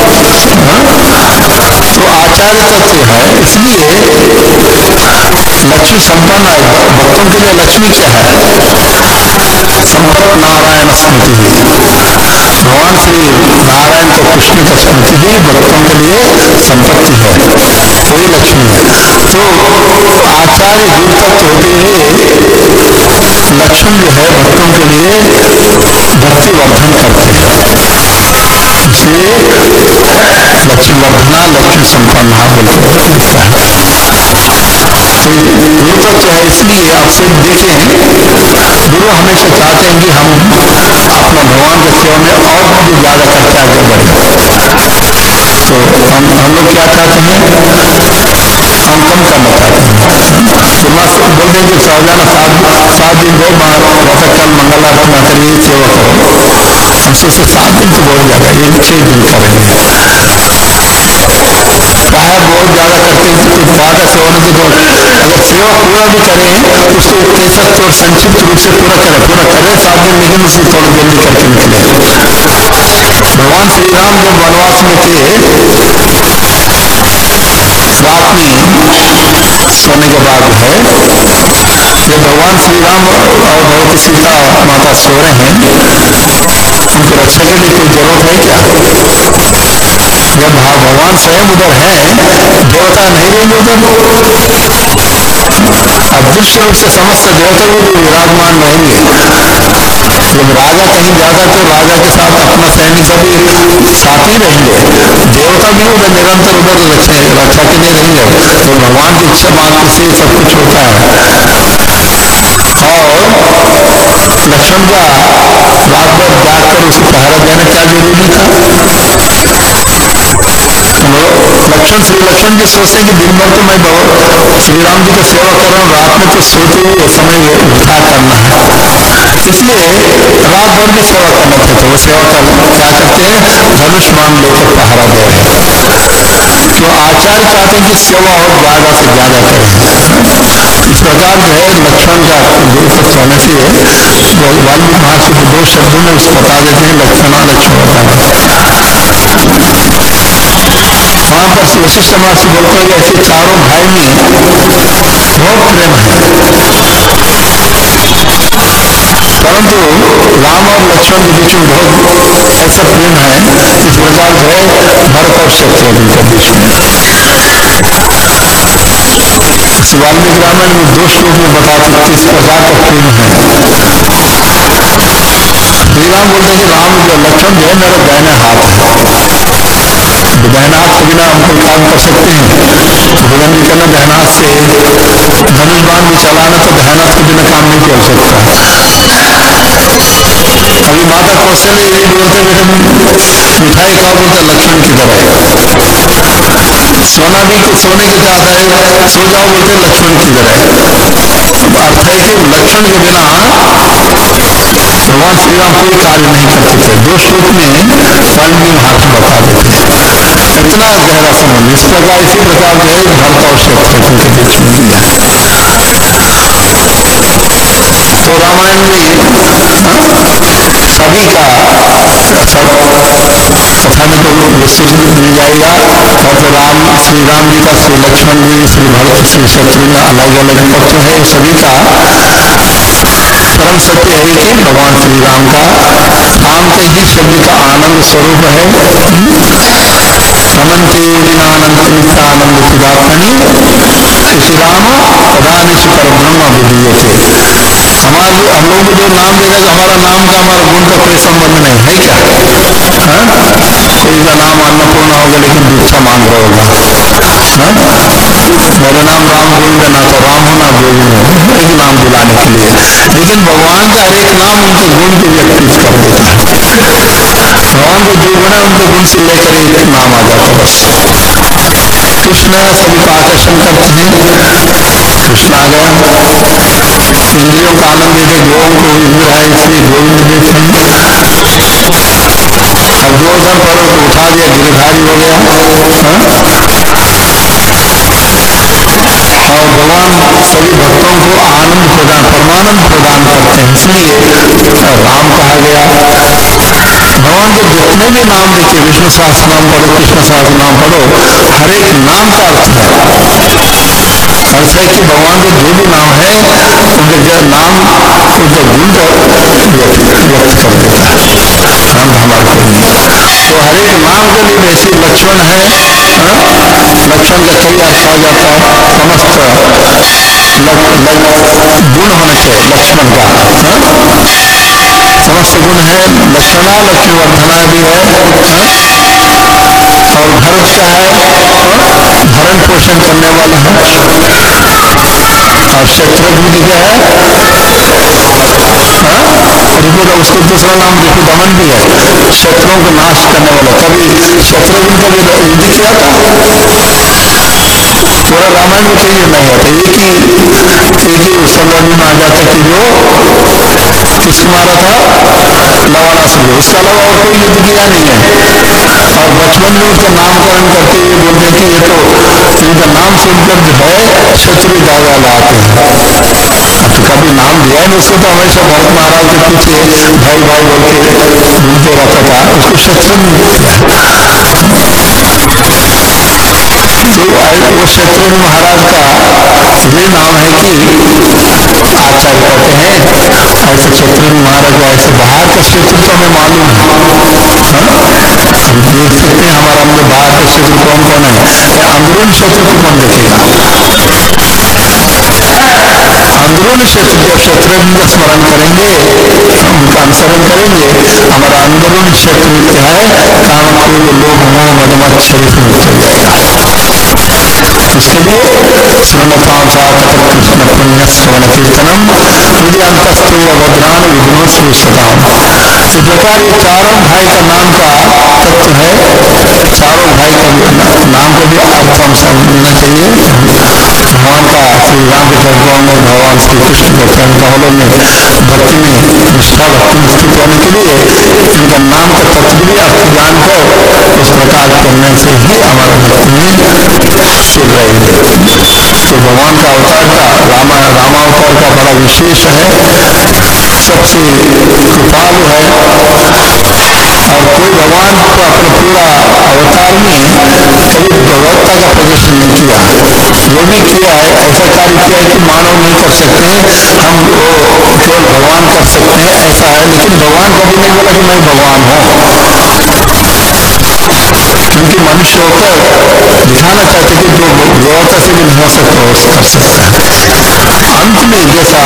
तो आचार्य तत्व है, इसलिए लक्ष्मी संपन्न है। भक्तों के लिए लक्ष्मी क्या है, संपत नारायण स्मृति हुई, भगवान श्री नारायण को कृष्ण का स्मृति हुई, भक्तों के लिए संपत्ति है, वही लक्ष्मी है। तो आचार्य गुरु तत्व होते हुए लक्ष्मण जो है भक्तों के लिए भक्ति वर्धन करते हैं, इसलिए लक्ष्मी वर्धना लक्ष्मी संपन्ना बोलते हैं। तो गुरु तत्व है, इसलिए आपसे देखें गुरु हमेशा चाहते हैं कि हम अपना भगवान के सेवा में और भी ज्यादा करके आगे बढ़े। तो हम लोग क्या चाहते हैं, हम कम करना चाहते हैं। तो बस बोल देंगे सावधान 7 दिन दो वैसा कल मंगल आरती करिए, सेवा करो, हमसे 7 दिन तो बहुत ज्यादा, ये 6 दिन करेंगे। प्राय बहुत ज्यादा करते हैं तो ज्यादा सेवा नहीं, तो अगर सेवा पूरा भी करें उसको 63 और संक्षिप्त रूप से पूरा करें 7 दिन, लेकिन उसे थोड़ा जल्दी करके निकले। भगवान श्री राम जब वनवास में थे, रात में सोने के बाद है, जब भगवान श्री राम और भगवती सीता माता सो रहे हैं, उनको रक्षा के लिए कोई जरूरत है क्या, जब भगवान स्वयं उधर है, देवता नहीं रहेंगे उधर, अदृश्य रूप से समस्त देवता भी विराजमान रहेंगे। जब राजा कहीं जाता तो राजा के साथ अपना सैनिक सभी साथ ही रहेंगे, देवता भी उधर निरंतर उधर रक्षा के लिए रहेंगे। तो भगवान की इच्छा मात्र से सब कुछ होता है। और लक्ष्मण का रात भर जाकर उसको पहरा देना क्या जरूरी था। लक्ष्मण श्री लक्ष्मण जी सोचते कि दिन भर तो मैं श्री राम जी की सेवा कर रहा हूँ, रात में तो सोते हुए समय उठा करना है, इसलिए रात भर भी सेवा करना था। तो वो सेवा कर क्या करते हैं, धनुष बाण लेकर पहरा दे रहे हैं। तो आचार्य चाहते हैं कि सेवा और ज्यादा से ज्यादा करें। इस प्रकार जो है लक्ष्मण का गुरु तत्व होने से वाल्मीकि महर्षि को 2 शब्दों में उसको बता देते हैं, लक्ष्मणा लक्ष्मण। वहां पर वशिष्ठ महर्षि बोलते हैं ऐसे चारों भाई में बहुत प्रेम है। परंतु राम और लक्ष्मण के बीच में बहुत ऐसा प्रेम है, इस प्रकार जो है भरत और शत्रुघ्न के बीच में। वाल्मीकि रामायण में दो श्लोक में बताते किस प्रकार का प्रेम है। श्री राम बोलते कि राम जो लक्ष्मण जो है मेरा दाहिना हाथ है, दाहिना हाथ के बिना हम कोई काम कर सकते हैं? भोजन भी करना दाहिना हाथ से, धनुष बाण भी चलाना तो दाहिना हाथ के बिना काम नहीं कर सकता। अभी माता कौशल्य यही बोलते बेटे मिठाई खाओ, बोलते लक्ष्मण किधर है? सोना भी सोने के चाहता है, सो जाओ, बोलते लक्ष्मण किधर है? अर्थ है कि लक्ष्मण के बिना भगवान श्री राम कोई कार्य नहीं करते थे। दो श्लोक में वाल्मीकि महात्मा बता देते हैं, इतना गहरा संबंध। इस प्रकार इसी प्रकार जो है भरत और शत्रुघ्न के बीच में दिया। तो रामायण में सभी का कथा में तो विस्तृत मिल जाएगा। और तो राम श्री राम जी का, श्री लक्ष्मण जी, श्री भरत, श्री शत्रुघ्न अलग अलग पक्ष है। सभी का परम सत्य है कि भगवान श्री राम का राम के ही शब्द का आनंद स्वरूप है। समन्ते विनानंद सुधाकर्णी श्री राम प्रधानिश पर ब्रह्म विधीयते। हम लोग जो नाम देगा तो हमारा नाम का, हमारा गुण का कोई संबंध नहीं है क्या? कोई का नाम अन्नपूर्ण होगा लेकिन भिक्षा मांग रहा होगा। मेरा नाम राम बोल देना तो राम होना गोविंद हो, एक नाम दिलाने के लिए। लेकिन भगवान का हर एक नाम उनके गुण को व्यक्तित कर देता है। भगवान को जो गुण है उनके गुण से लेकर एक नाम आ जाता है बस। कृष्ण सभी को आकर्षण करते हैं। कृष्ण आ गया, इंद्रियों का आनंद देते, गोओं को इंद्र है इसलिए गोविंद देते हैं। अब गोवर्धन पर्वत को उठा दिया, गिरधारी हो गया। और भगवान सभी भक्तों को आनंद प्रदान, परमानंद प्रदान करते हैं, इसलिए राम कहा गया। भगवान के जितने भी नाम देखिए, विष्णु सहस्त्र नाम पढ़ो, कृष्ण सहस्त्र नाम पढ़ो, हर एक नाम का अर्थ है। अर्थ है कि भगवान के जो भी नाम है उनके नाम उनके गुण को व्यक्त कर देता है। राम हमारे तो हर एक नाम के लिए जैसे लक्ष्मण है, लक्ष्मण का कई अर्थ आ जाता है। समस्त गुण होने से लक्ष्मण का समस्त गुण है। लक्ष्मणा लक्ष्मीवर्धना भी है। और भरत का है भरण पोषण करने वाला है। और शत्रुघ्न की क्या है? रिपुदा, उसको दूसरा नाम रिपुदमन भी है, शत्रुओं को नाश करने वाला। कभी शत्रुघ्न का भी युद्ध किया था? पूरा रामायण में कहीं नहीं होता, एक ही संवर्णन में आ जाता कि जो किसको मारा था? लवणासुर। उसके अलावा और कोई युद्ध किया नहीं है। और बचपन में उसका नामकरण करते हुए बोलते कि ये तो इनका नाम सुनकर जो है शत्रु दादा लाते हैं। अब तो कभी नाम दिया नहीं उसको, तो हमेशा भरत महाराज के पीछे भाई भाई बोल के घूमते रहता था, उसको शत्रुघ्न दिया। तो वो शत्रुघ्न महाराज का ये नाम है कि आचार्य कहते हैं ऐसे शत्रुघ्न महाराज को, ऐसे बाहर का शत्रु तो हमें मालूम है, हम देख सकते हैं हमारा हमने बाहर का शत्रु कौन कौन है, अंदरूनी शत्रु को कौन देखेगा? अंदरूनी शत्रु जब शत्रुघ्न का स्मरण करेंगे, उनका अनुसरण करेंगे, हमारा अंदरूनी शत्रु क्या है? काम, क्रोध, लोभ, मोह, मद, मत्सर से चल जाएगा। इसके लिए श्रवणताम सार्थक कृष्ण पुण्य श्रवण कीर्तनम यदि अंतस्थो अभद्रान विघ्नोस्तु सदाम। इस प्रकार ये चारों भाई का नाम का तत्व है। चारों भाई का नाम को भी अर्थ हम समझना चाहिए। भगवान का श्री राम के चरणों में, भगवान श्री कृष्ण के चरण कमलों में भक्ति में निष्ठा भक्ति स्थित होने के लिए इनका नाम का तत्व भी अर्थ जानकर उस प्रकार करने से ही हमारा भक्ति में शुभ रहेंगे। तो भगवान का अवतार का रामावतार का बड़ा विशेष है, सबसे कृपालु है। और कोई भगवान को अपने पूरा अवतार में कभी भगवत्ता का प्रदर्शन नहीं किया। जो भी किया है ऐसा कार्य किया है कि मानव नहीं कर सकते, हम केवल भगवान कर सकते हैं, लगेगा कि मैं भगवान हूँ, क्योंकि मनुष्य होकर दिखाना चाहते कि जो गौरता से भी नहीं हो सकता वो कर सकता। अंत में जैसा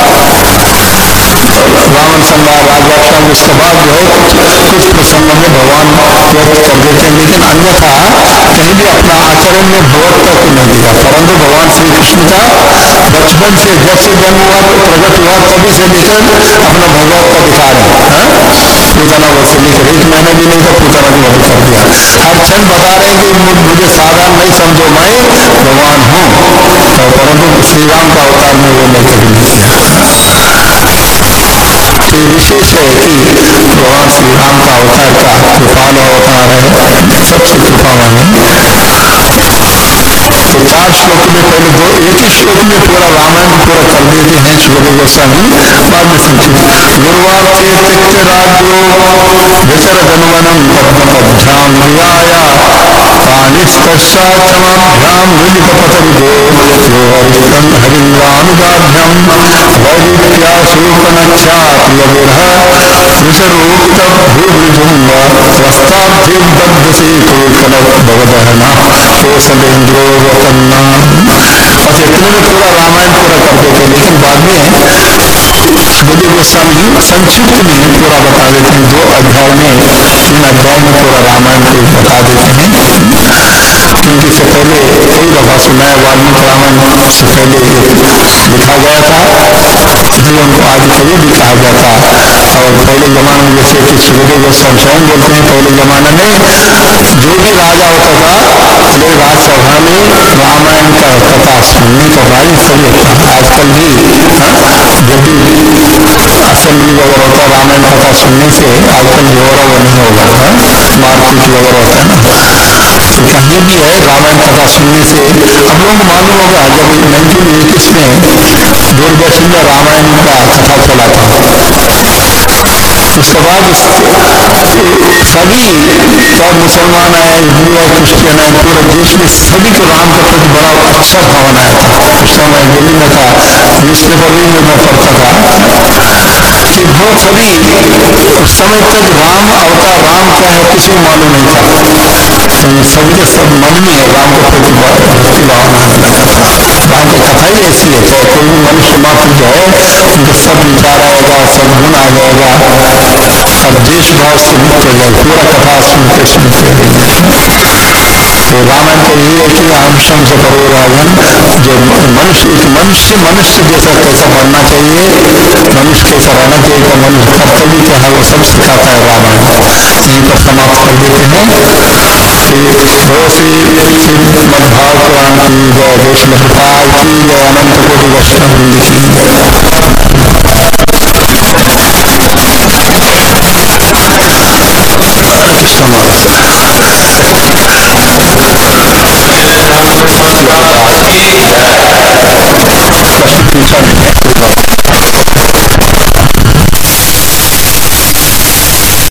रावण संहार राजवाक्षाम उसके बाद जो है कुछ प्रसंगों में भगवान व्यक्त कर देते हैं, लेकिन अन्यथा कहीं भी अपना आचरण में भगवत्ता को नहीं दिखा। परंतु भगवान श्री कृष्ण का बचपन से जब से जन्म हुआ तो प्रकट हुआ तभी से लेकर अपना भगवत्ता दिखा रहे हैं। पूतना वध से लेकर 1 महीना भी नहीं था, पूतना को वध कर दिया। हर क्षण बता रहे हैं कि मुझे साधारण नहीं समझो, मैं भगवान हूँ। तो परंतु श्री राम का अवतार में वो नहीं कभी नहीं किया। तो विशेष है कि भगवान श्री राम का अवतार का कृपालु अवतार है, सबसे कृपावान है। तो 4 श्लोक में पहले एक ही श्लोक में पूरा रामायण पूरा कर देते हैं सुखदेव गोस्वामी, बाद में संक्षिप्त। गुरुवार्थे त्यक्त राज्यो विचर गणवनम पद्मपद्भ्याम मयाया पाणिस्तस्याचमाभ्याम निलितपतरुदो योऽर्पितं हरिन्द्रानुगाभ्याम वैदित्या शूर्पणख्यातियविरह विचरोक्त भूभृजुम्ब वस्त्राब्धिर्दग्धसेतो कलभवदहना कोसलेन्द्रो वतन्ना। बस इतने में पूरा रामायण पूरा कर देते हैं, लेकिन बाद में सुखदेव गोस्वामी संक्षिप्त में पूरा बता देते हैं। 2 अध्याय में 3 अध्याय में पूरा रामायण को बता देते हैं, क्योंकि इससे पहले कई दफा सुना है वाल्मीकि रामायण से पहले लिखा गया था, इसलिए उनको आदि कवि भी कहा जाता। और पहले जमाने में जैसे कि सुखदेव गोस्वामी स्वयं बोलते हैं, पहले जमाने में जो भी राजा होता था वो राजसभा में रामायण का कथा सुनने का भाई सभी होता। आजकल भी जब भी असेंबली वगैरह होता है रामायण कथा सुनने से आजकल जोरा वो नहीं होगा, मारपीट वगैरह होता है ना, तो कहीं भी है रामायण कथा सुनने से आप लोगों को मालूम होगा। जब 1921 में दूरदर्शन में रामायण का कथा चला था, उसके बाद सभी चाहे मुसलमान है, हिंदू है, क्रिश्चियन है, पूरे देश में सभी को राम के प्रति बड़ा अच्छा भावना आया था। उस समय दिल्ली में था, न्यूज़पेपर भी में पढ़ता था कि बहुत सभी उस समय तक राम अवतार राम क्या है किसी को मालूम नहीं था, सभी के सब मन में राम के प्रति भक्ति भावना है। राम की कथा ही ऐसी है, चाहे कोई भी मनुष्य मात्र जो है उनके सब विचार आएगा, सब गुण आ जाएगा, सब देश भाव से मुक्त हो जाएगा पूरा कथा सुनते सुनते। तो रामायण को ये है कि आमशम से करो रावण, जो मनुष्य एक मनुष्य जैसा कैसा बनना चाहिए, मनुष्य कैसा रहना चाहिए, मनुष्य कर्तव्य क्या है वो सब सिखाता है रामायण। यहीं पर समाप्त कर देते हैं। मद्भाव पुराण की जय, देश की जय, अनंत कोटि वैष्णव वृंद की जय।